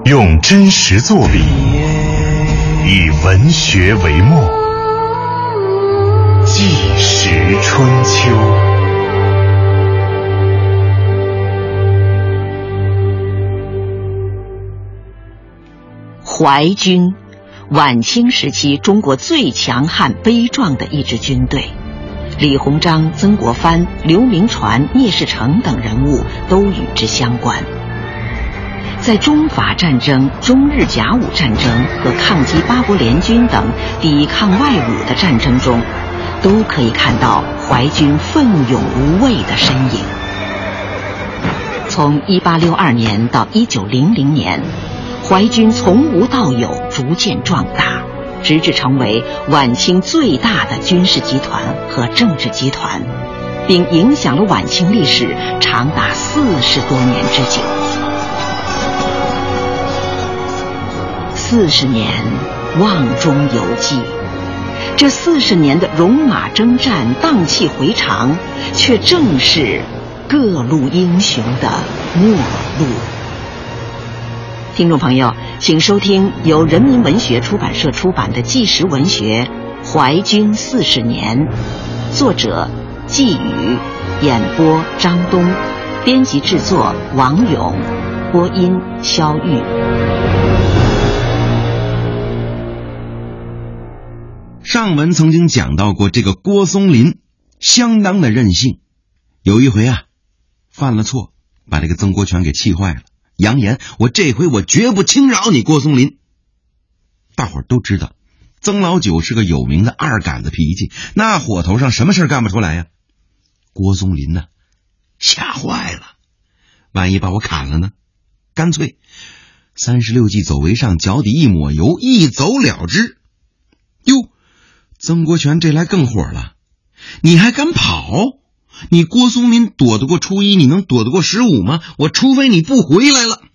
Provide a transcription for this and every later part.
用真实作笔，以文学为墨，纪实春秋。 淮军，晚清时期中国最强悍悲壮的一支军队，李鸿章、曾国藩、刘铭传、聂士成等人物都与之相关。在中法战争、中日甲午战争和抗击八国联军等抵抗外侮的战争中，都可以看到淮军奋勇无畏的身影。从1862年到1900年，淮军从无到有，逐渐壮大，直至成为晚清最大的军事集团和政治集团，并影响了晚清历史长达40多年之久。40年瓮中有记，这40年的戎马征战、荡气回肠，却正是各路英雄的末路。听众朋友，请收听由人民文学出版社出版的纪实文学《淮军40年》，作者季宇，演播张东，编辑制作王勇，播音肖玉。 上文曾经讲到过，这个郭松龄相当的任性，有一回犯了错，把这个曾国荃给气坏了，扬言我这回我绝不轻饶你郭松龄。大伙儿都知道曾老九是个有名的二杆子脾气，那火头上什么事干不出来呀。郭松龄吓坏了，万一把我砍了呢？干脆36计走为上，脚底一抹油，一走了之。哟，曾国荃这来更火了，你还敢跑？你郭松龄躲得过初一，你能躲得过15吗？我除非你不回来了。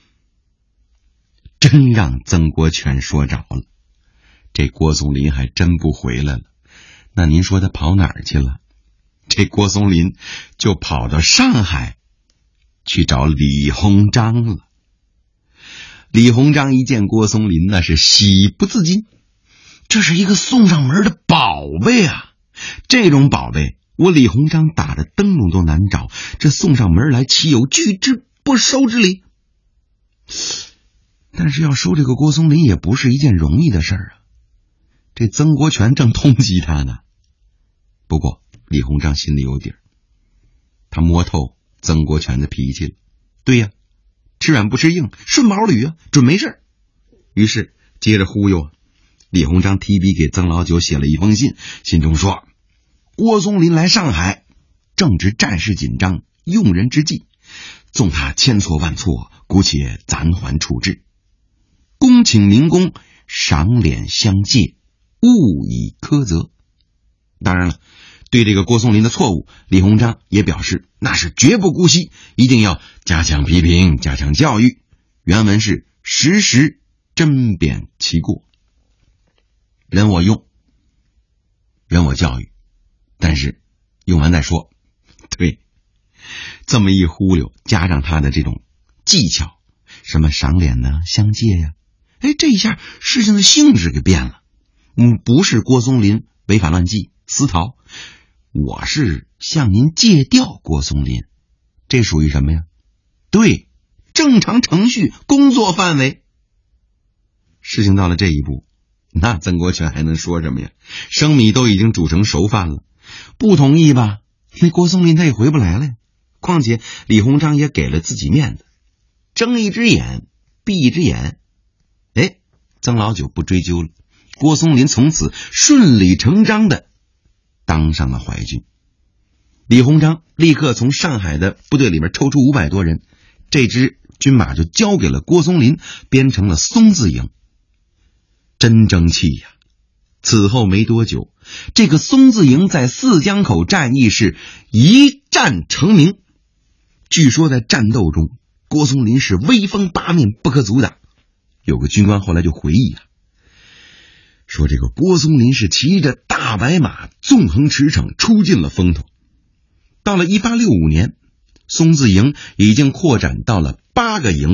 真让曾国荃说着了，这郭松龄还真不回来了。那您说他跑哪儿去了？这郭松龄就跑到上海去找李鸿章了。李鸿章一见郭松龄那是喜不自禁，这是一个送上门的宝贝啊！这种宝贝我李鸿章打的灯笼都难找，这送上门来岂有拒之不收之理？但是要收这个郭松龄也不是一件容易的事儿啊。这曾国荃正通缉他呢。不过李鸿章心里有底儿，他摸透曾国荃的脾气了。对呀，吃软不吃硬，顺毛驴啊，准没事。于是接着忽悠李鸿章提笔给曾老九写了一封信，信中说郭松龄来上海，正值战事紧张，用人之际，纵他千错万错，姑且暂缓处置，恭请明公赏脸相借，勿以苛责。当然了，对这个郭松龄的错误，李鸿章也表示那是绝不姑息，一定要加强批评，加强教育。原文是时时针砭其过，人我用，人我教育，但是用完再说。对，这么一忽悠，加上他的这种技巧，什么赏脸呢，相借呀，这一下事情的性质给变了。不是郭松龄违法乱纪私逃，我是向您借调郭松龄，这属于什么呀？对，正常程序工作范围。事情到了这一步，那曾国荃还能说什么呀？生米都已经煮成熟饭了，不同意吧，那郭松龄他也回不来了呀。况且李鸿章也给了自己面子，睁一只眼闭一只眼。曾老九不追究了，郭松龄从此顺理成章的当上了淮军。李鸿章立刻从上海的部队里面抽出500多人，这支军马就交给了郭松龄，编成了松字营。真争气呀！此后没多久，这个松字营在四江口战役是一战成名。据说在战斗中，郭松龄是威风八面，不可阻挡。有个军官后来就回忆说这个郭松龄是骑着大白马纵横驰骋，出尽了风头。到了1865年，松字营已经扩展到了8个营，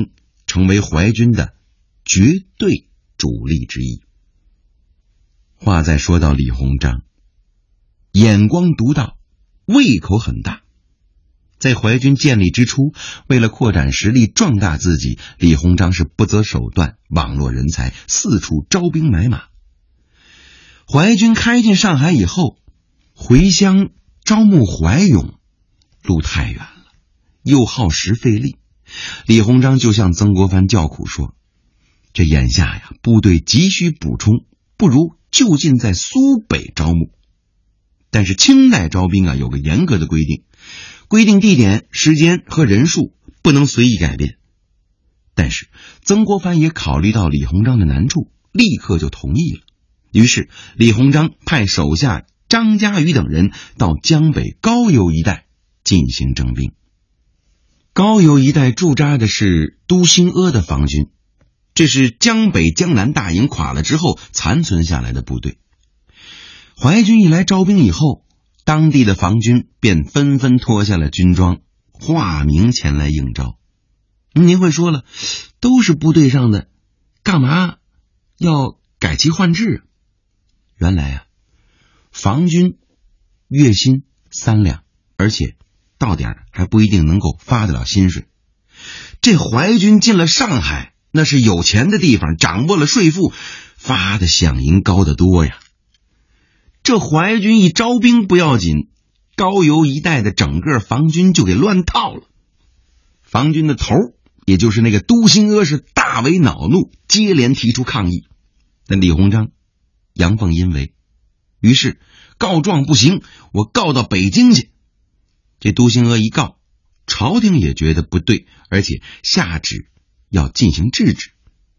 成为淮军的绝对主力之一。话再说到李鸿章，眼光独到，胃口很大。在淮军建立之初，为了扩展实力壮大自己，李鸿章是不择手段，网络人才，四处招兵买马。淮军开进上海以后，回乡招募淮勇，路太远了，又耗时费力。李鸿章就向曾国藩叫苦说，这眼下呀，部队急需补充，不如就近在苏北招募。但是清代招兵啊，有个严格的规定，规定地点、时间和人数不能随意改变。但是曾国藩也考虑到李鸿章的难处，立刻就同意了。于是李鸿章派手下张家瑜等人到江北高邮一带进行征兵。高邮一带驻扎的是都兴阿的防军，这是江北江南大营垮了之后残存下来的部队。淮军一来招兵以后，当地的防军便纷纷脱下了军装，化名前来应招。您会说了，都是部队上的，干嘛要改旗换制啊？原来啊，防军月薪3两，而且到点还不一定能够发得了薪水。这淮军进了上海，那是有钱的地方，掌握了税赋，发的饷银高得多呀。这淮军一招兵不要紧，高邮一带的整个防军就给乱套了。防军的头，也就是那个都兴阿，是大为恼怒，接连提出抗议。但李鸿章阳奉阴违，于是告状不行，我告到北京去。这都兴阿一告，朝廷也觉得不对，而且下旨要进行制止。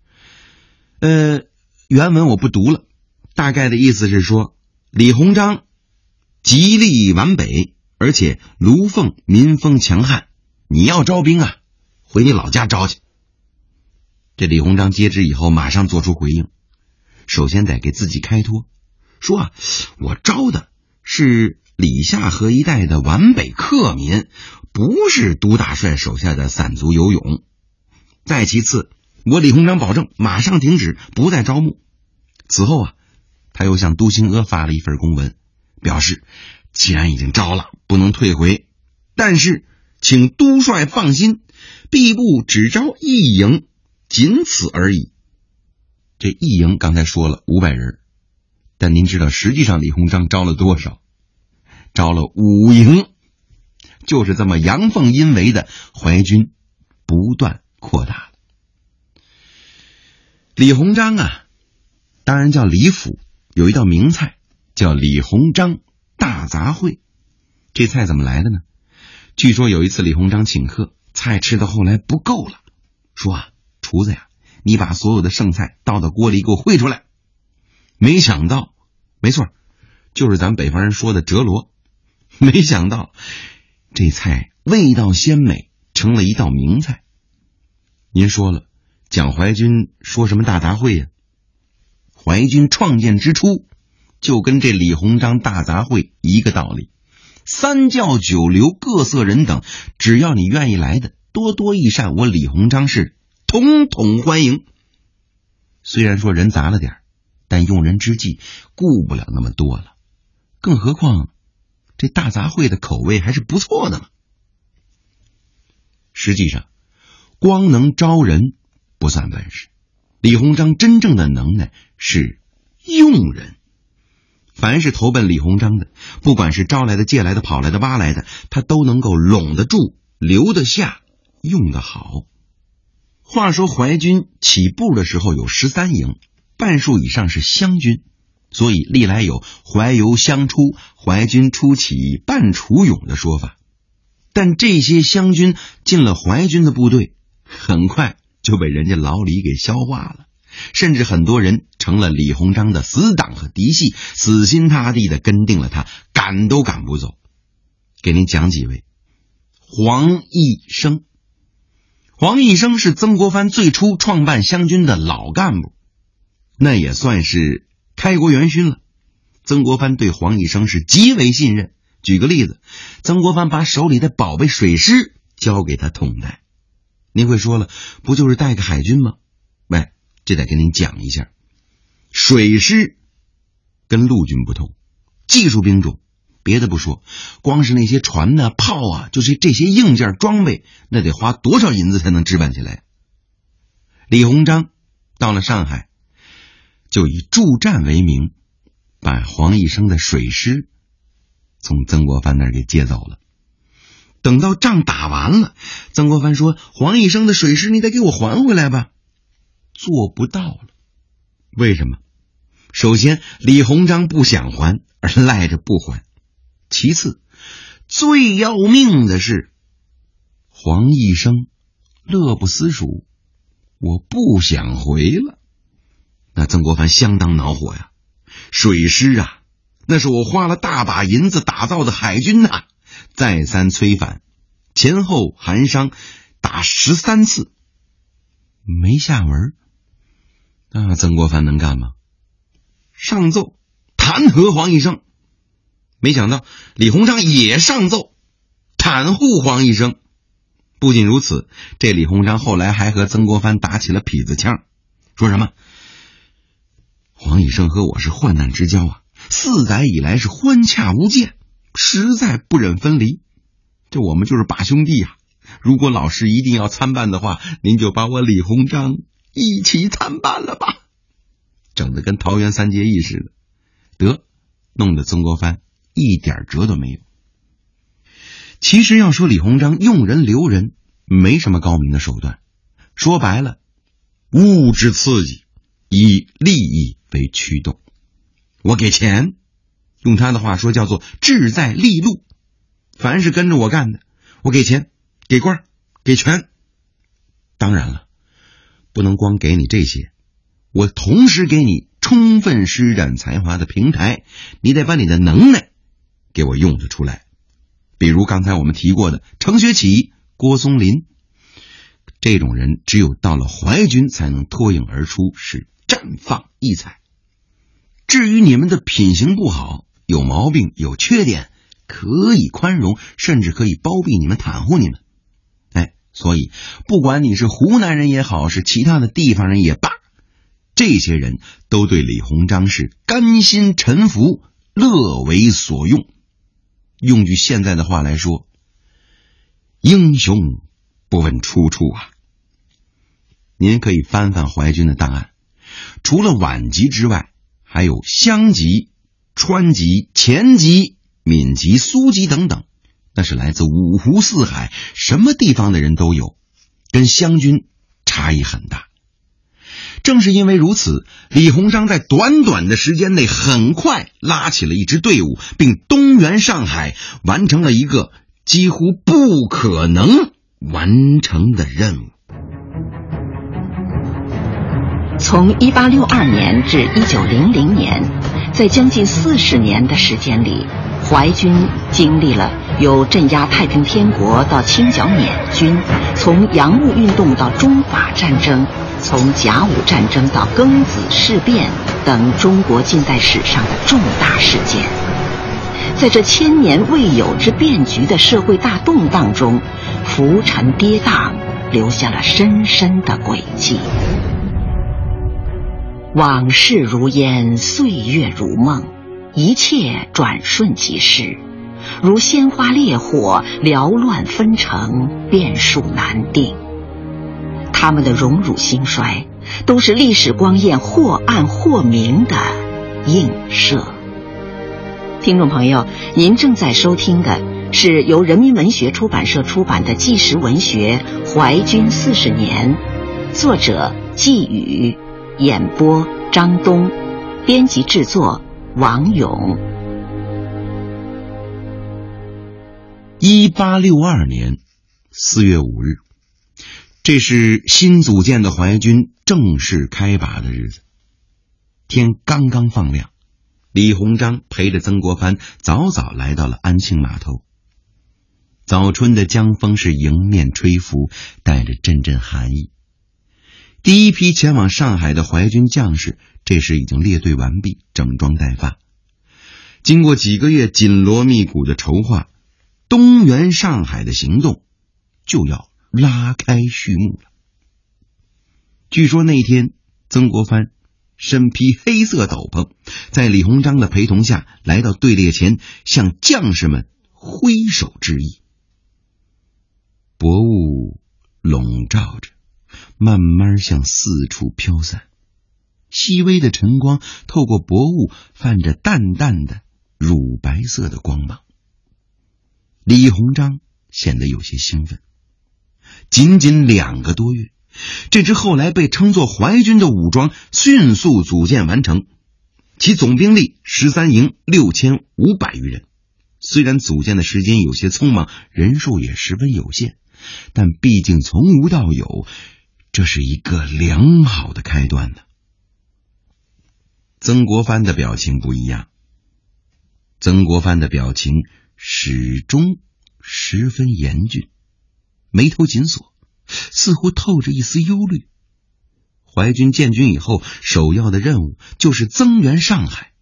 原文我不读了，大概的意思是说，李鸿章极力皖北，而且卢凤民风强悍，你要招兵啊，回你老家招去。这李鸿章接旨以后马上做出回应，首先得给自己开脱，说啊，我招的是李下河一带的皖北客民，不是都大帅手下的散卒游勇。再其次，我李鸿章保证马上停止，不再招募。此后啊，他又向都兴阿发了一份公文，表示既然已经招了，不能退回，但是请都帅放心，毕部只招1营，仅此而已。这1营刚才说了500人，但您知道实际上李鸿章招了多少？招了5营。就是这么阳奉阴违的淮军不断扩大了。李鸿章啊，当然叫李府，有一道名菜叫李鸿章大杂烩。这菜怎么来的呢？据说有一次李鸿章请客，菜吃到后来不够了，说啊，厨子呀，你把所有的剩菜倒到锅里给我烩出来。没想到，没错，就是咱北方人说的折罗。没想到这菜味道鲜美，成了一道名菜。您说了，讲淮军说什么大杂烩呀？淮军创建之初就跟这李鸿章大杂烩一个道理，三教九流各色人等，只要你愿意来的，多多益善，我李鸿章是统统欢迎。虽然说人杂了点，但用人之际顾不了那么多了，更何况这大杂烩的口味还是不错的嘛。实际上光能招人不算本事，李鸿章真正的能耐是用人。凡是投奔李鸿章的，不管是招来的、借来的、跑来的、挖来的，他都能够拢得住、留得下、用得好。话说淮军起步的时候有13营，半数以上是湘军，所以历来有淮游湘出、淮军初起半楚勇的说法。但这些湘军进了淮军的部队，很快就被人家老李给消化了，甚至很多人成了李鸿章的死党和嫡系，死心塌地的跟定了他，赶都赶不走。给您讲几位。黄义生。黄义生是曾国藩最初创办湘军的老干部，那也算是开国元勋了。曾国藩对黄义生是极为信任。举个例子，曾国藩把手里的宝贝水师交给他统带。 您会说了，不就是带个海军吗？喂，这得跟您讲一下，水师跟陆军不同，技术兵种，别的不说，光是那些船啊、炮啊，就是这些硬件装备，那得花多少银子才能置办起来？李鸿章到了上海，就以助战为名，把黄义生的水师从曾国藩那儿给接走了。等到仗打完了，曾国藩说，黄义生的水师你得给我还回来吧。做不到了。为什么？首先，李鸿章不想还，而赖着不还。其次，最要命的是，黄义生乐不思蜀，我不想回了。那曾国藩相当恼火呀，水师啊，那是我花了大把银子打造的海军啊，再三催返，前后韩商打13次，没下文。那曾国藩能干吗？上奏弹劾黄义生。没想到李鸿章也上奏袒护黄义生。不仅如此，这李鸿章后来还和曾国藩打起了痞子腔，说什么黄义生和我是患难之交啊，4载以来是欢洽无间，实在不忍分离，这我们就是把兄弟啊，如果老师一定要参办的话，您就把我李鸿章一起参办了吧。整得跟桃园3结义似的，得弄得曾国藩一点辙都没有。其实要说李鸿章用人留人，没什么高明的手段，说白了，物质刺激，以利益为驱动。我给钱，用他的话说叫做志在利禄，凡是跟着我干的，我给钱、给官、给权。当然了，不能光给你这些，我同时给你充分施展才华的平台，你得把你的能耐给我用得出来。比如刚才我们提过的程学启、郭松龄，这种人只有到了淮军才能脱颖而出，是绽放异彩。至于你们的品行不好，有毛病有缺点，可以宽容，甚至可以包庇你们、袒护你们。所以不管你是湖南人也好，是其他的地方人也罢，这些人都对李鸿章是甘心臣服，乐为所用。用句现在的话来说，英雄不问出处啊。您可以翻翻淮军的档案，除了皖籍之外，还有湘籍、川籍、黔籍、闽籍、苏籍等等，那是来自五湖四海，什么地方的人都有，跟湘军差异很大。正是因为如此，李鸿章在短短的时间内很快拉起了一支队伍，并东援上海，完成了一个几乎不可能完成的任务。 从1862年至1900年，在将近40年的时间里，淮军经历了由镇压太平天国到清剿缅军，从洋务运动到中法战争，从甲午战争到庚子事变等中国近代史上的重大事件。在这千年未有之变局的社会大动荡中，浮沉跌宕，留下了深深的轨迹。往事如烟，岁月如梦，一切转瞬即逝，如鲜花烈火，缭乱纷呈，变数难定。他们的荣辱兴衰，都是历史光焰或暗或明的映射。听众朋友，您正在收听的是由人民文学出版社出版的纪实文学《淮军40年》，作者季宇，演播张东，编辑制作王勇。 1862年4月5日，这是新组建的淮军正式开拔的日子。天刚刚放亮，李鸿章陪着曾国藩早早来到了安庆码头。早春的江风是迎面吹拂，带着阵阵寒意。第一批前往上海的淮军将士这时已经列队完毕，整装待发。经过几个月紧锣密鼓的筹划，东援上海的行动就要拉开序幕了。据说那天曾国藩身披黑色斗篷，在李鸿章的陪同下来到队列前，向将士们挥手致意。薄雾笼罩着，慢慢向四处飘散，细微的晨光透过薄雾泛着淡淡的乳白色的光芒。李鸿章显得有些兴奋。仅仅2个多月，这支后来被称作淮军的武装迅速组建完成，其总兵力13营6500余人。虽然组建的时间有些匆忙，人数也十分有限，但毕竟从无到有，这是一个良好的开端呢。曾国藩的表情不一样，曾国藩的表情始终十分严峻，眉头紧锁，似乎透着一丝忧虑。淮军建军以后，首要的任务就是增援上海。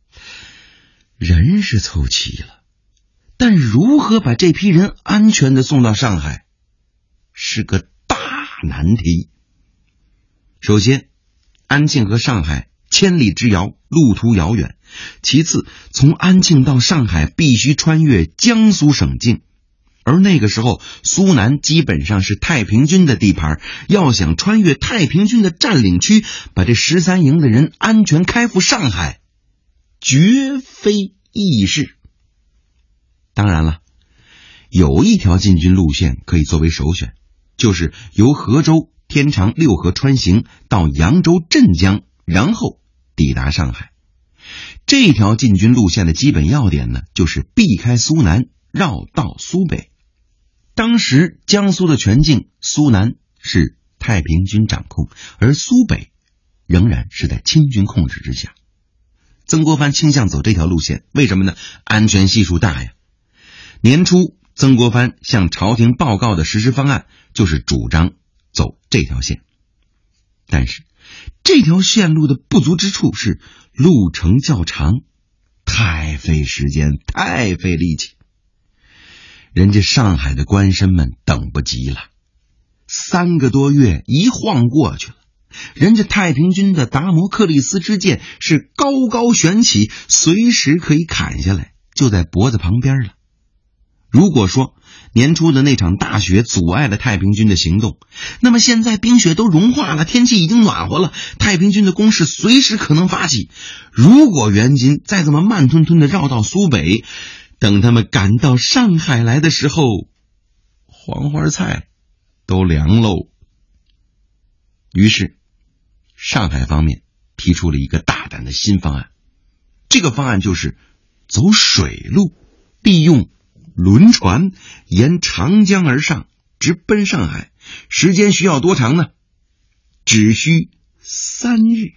人是凑齐了，但如何把这批人安全地送到上海，是个大难题。首先，安庆和上海千里之遥，路途遥远。其次，从安庆到上海必须穿越江苏省境，而那个时候苏南基本上是太平军的地盘，要想穿越太平军的占领区，把这13营的人安全开赴上海，绝非易事。当然了，有一条进军路线可以作为首选，就是由河州天长6河穿行到扬州镇江，然后抵达上海。这条进军路线的基本要点呢，就是避开苏南，绕道苏北。当时江苏的全境，苏南是太平军掌控，而苏北仍然是在清军控制之下。曾国藩倾向走这条路线，为什么呢？安全系数大呀。年初曾国藩向朝廷报告的实施方案就是主张走这条线。但是这条线路的不足之处是路程较长，太费时间，太费力气。人家上海的官绅们等不及了，3个多月一晃过去了，人家太平军的达摩克里斯之剑是高高悬起，随时可以砍下来，就在脖子旁边了。如果说年初的那场大雪阻碍了太平军的行动，那么现在冰雪都融化了，天气已经暖和了，太平军的攻势随时可能发起。如果援军再这么慢吞吞地绕到苏北，等他们赶到上海来的时候，黄花菜都凉喽。于是上海方面提出了一个大胆的新方案，这个方案就是走水路，利用轮船沿长江而上，直奔上海。时间需要多长呢？只需3日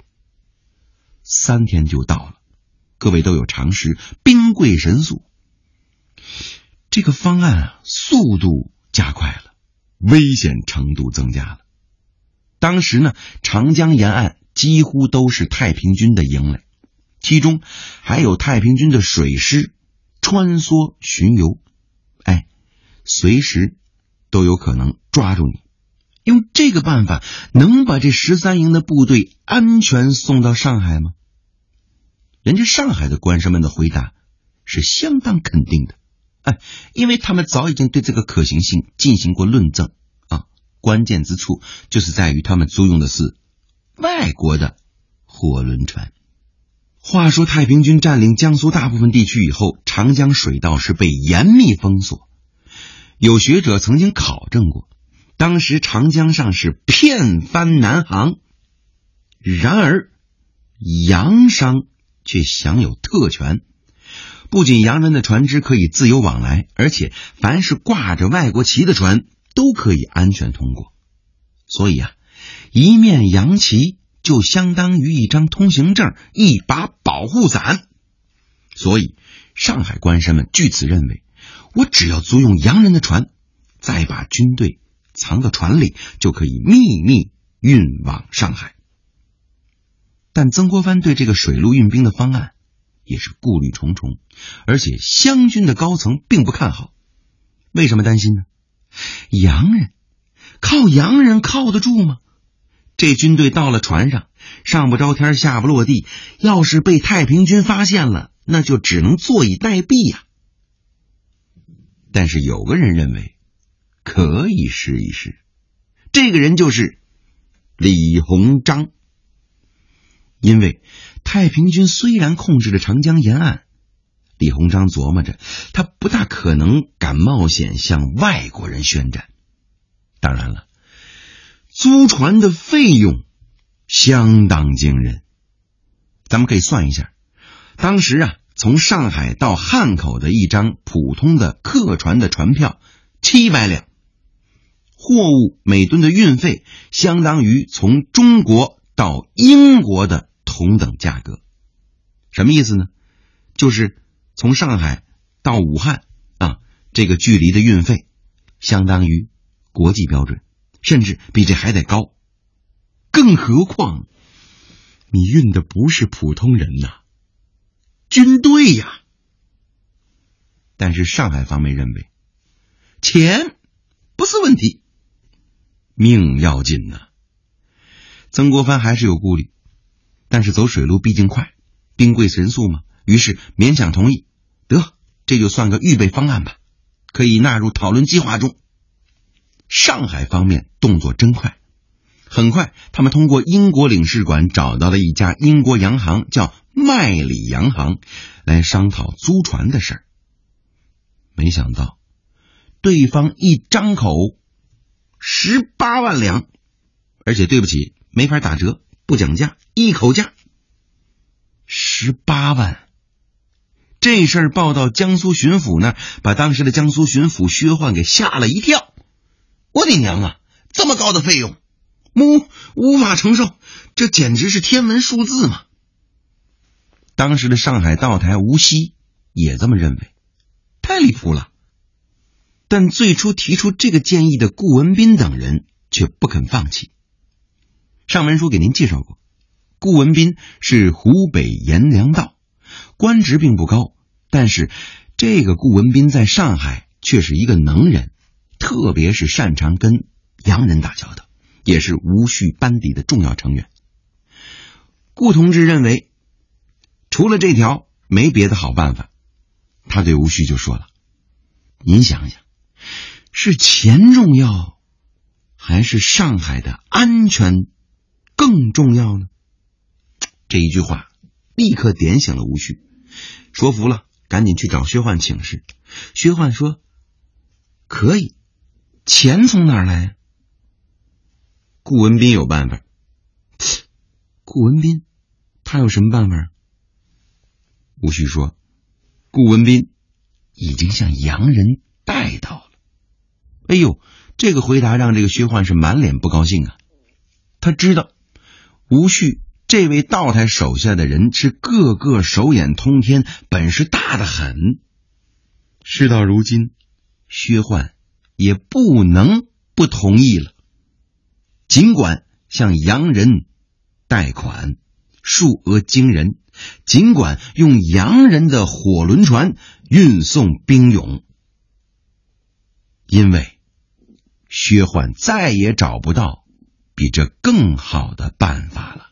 ，3天就到了。各位都有常识，兵贵神速。这个方案速度加快了，危险程度增加了。当时呢，长江沿岸几乎都是太平军的营垒，其中还有太平军的水师穿梭巡游，随时都有可能抓住你。用这个办法能把这13营的部队安全送到上海吗？人家上海的官绅们的回答是相当肯定的，因为他们早已经对这个可行性进行过论证关键之处就是在于他们租用的是外国的货轮船。话说太平军占领江苏大部分地区以后，长江水道是被严密封锁。有学者曾经考证过，当时长江上是遍帆南航，然而洋商却享有特权，不仅洋人的船只可以自由往来，而且凡是挂着外国旗的船都可以安全通过。所以一面洋旗就相当于一张通行证，一把保护伞。所以上海官绅们据此认为，我只要租用洋人的船，再把军队藏到船里，就可以秘密运往上海。但曾国藩对这个水路运兵的方案也是顾虑重重，而且湘军的高层并不看好。为什么担心呢？洋人靠洋人靠得住吗？这军队到了船上，上不着天下不落地，要是被太平军发现了，那就只能坐以待毙呀。但是有个人认为可以试一试，这个人就是李鸿章。因为太平军虽然控制着长江沿岸，李鸿章琢磨着他不大可能敢冒险向外国人宣战。当然了，租船的费用相当惊人。咱们可以算一下，当时从上海到汉口的一张普通的客船的船票700两，货物每吨的运费相当于从中国到英国的同等价格。什么意思呢？就是从上海到武汉这个距离的运费相当于国际标准，甚至比这还得高。更何况你运的不是普通人军队呀。但是上海方面认为钱不是问题，命要紧曾国藩还是有顾虑，但是走水路毕竟快，兵贵神速嘛，于是勉强同意，得，这就算个预备方案吧，可以纳入讨论计划中。上海方面动作真快，很快他们通过英国领事馆找到了一家英国洋行，叫麦里洋行，来商讨租船的事儿。没想到对方一张口18万两，而且对不起，没法打折，不讲价，一口价18万。这事儿报到江苏巡抚那儿，把当时的江苏巡抚薛焕给吓了一跳。我的娘这么高的费用，无法承受，这简直是天文数字嘛。当时的上海道台吴锡也这么认为，太离谱了。但最初提出这个建议的顾文彬等人却不肯放弃。上文书给您介绍过，顾文彬是湖北阎良道，官职并不高，但是这个顾文彬在上海却是一个能人，特别是擅长跟洋人打交道，也是吴旭班底的重要成员。顾同志认为除了这条没别的好办法，他对吴旭就说了，您想想，是钱重要还是上海的安全更重要呢？这一句话立刻点醒了吴旭，说服了，赶紧去找薛焕请示。薛焕说可以，钱从哪儿来？顾文彬有办法。顾文彬他有什么办法？吴旭说顾文彬已经向洋人带到了。哎呦，这个回答让这个薛焕是满脸不高兴他知道吴旭这位道台手下的人是个个手眼通天，本事大得很。事到如今，薛焕也不能不同意了。尽管向洋人贷款，数额惊人，尽管用洋人的火轮船运送兵勇，因为薛焕再也找不到比这更好的办法了。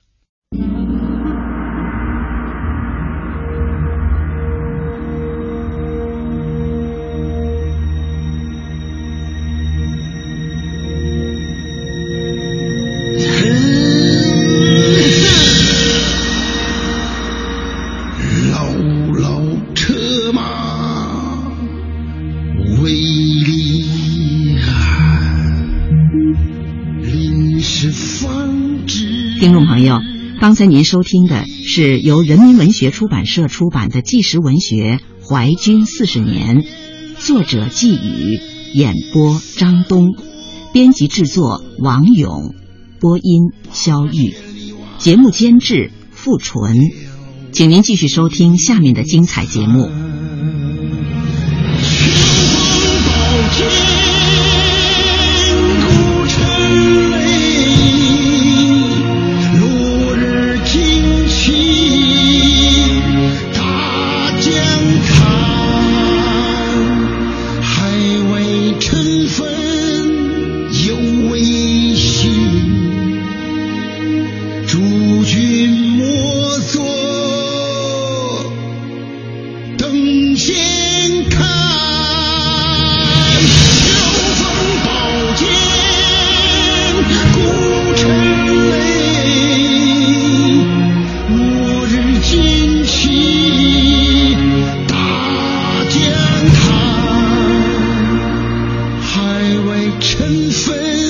听众朋友，刚才您收听的是由人民文学出版社出版的纪实文学《淮军40年》，作者季宇，演播张东，编辑制作王勇，播音肖玉，节目监制付纯。请您继续收听下面的精彩节目。 尘封，犹未微微尘飞。